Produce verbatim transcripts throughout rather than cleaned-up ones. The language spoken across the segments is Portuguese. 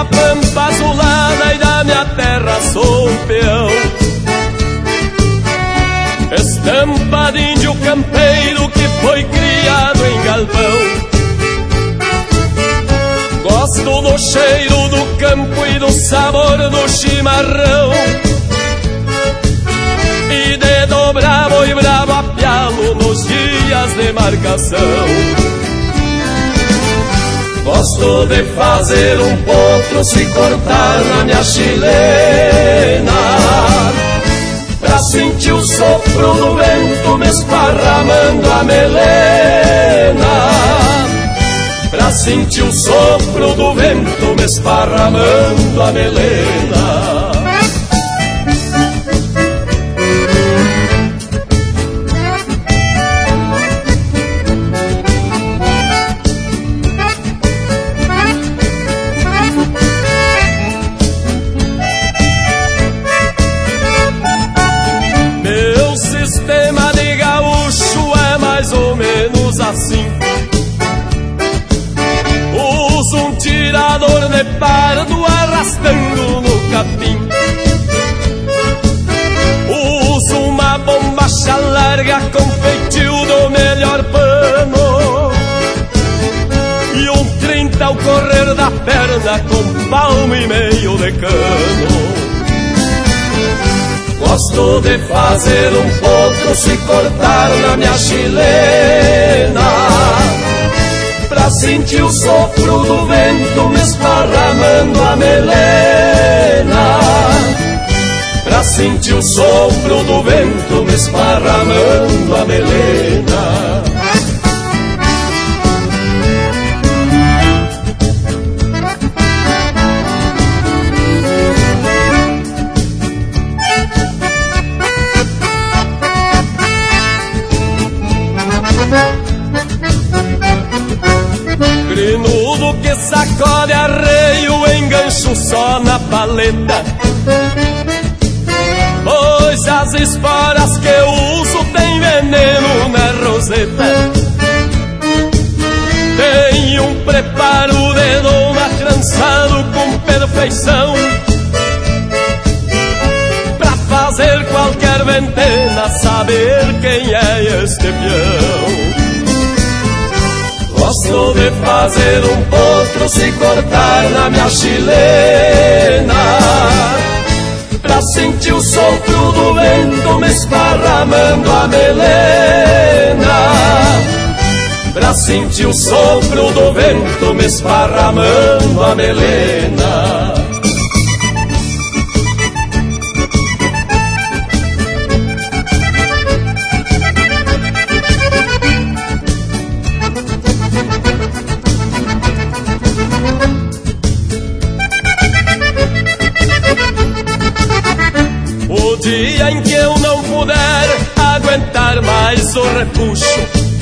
da pampa azulada e da minha terra sou peão. Estampa de índio campeiro que foi criado em galpão. Gosto do cheiro do campo e do sabor do chimarrão, e de dobrar boi bravo a pialo nos dias de marcação. Gosto de fazer um potro se cortar na minha chilena, pra sentir o sopro do vento me esparramando a melena. Pra sentir o sopro do vento me esparramando a melena. Meu sistema de gaúcho é mais ou menos assim. Uso um tirador de pardo arrastando no capim. Uso uma bombacha larga com feitio do melhor pano, e um trinta ao correr da perna com palmo e meio de cano. Gosto de fazer um potro se cortar na minha chilena, pra sentir o sopro do vento me esparramando a melena. Pra sentir o sopro do vento me esparramando a melena. Grinudo que sacode arreio, engancho só na paleta, pois as esporas que eu uso tem veneno na roseta. Tem um preparo de doma trançado com perfeição, pra fazer qualquer ventena saber quem é este peão. Gosto de fazer um potro se cortar na minha chilena, pra sentir o sopro do vento me esparramando a melena. Pra sentir o sopro do vento me esparramando a melena. O dia em que eu não puder aguentar mais o repuxo,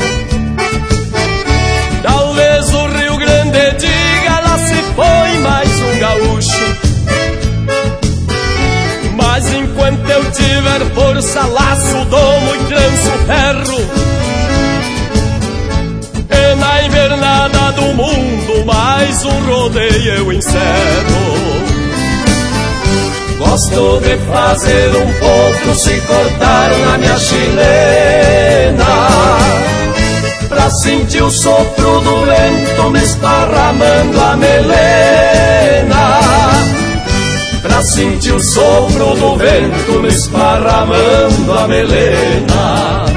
talvez o Rio Grande diga: lá se foi mais um gaúcho. Mas enquanto eu tiver força, laço, domo e tranço ferro, e na invernada do mundo mais um rodeio eu encerro. Gosto de fazer um potro se cortar na minha chilena, pra sentir o sopro do vento me esparramando a melena. Pra sentir o sopro do vento me esparramando a melena.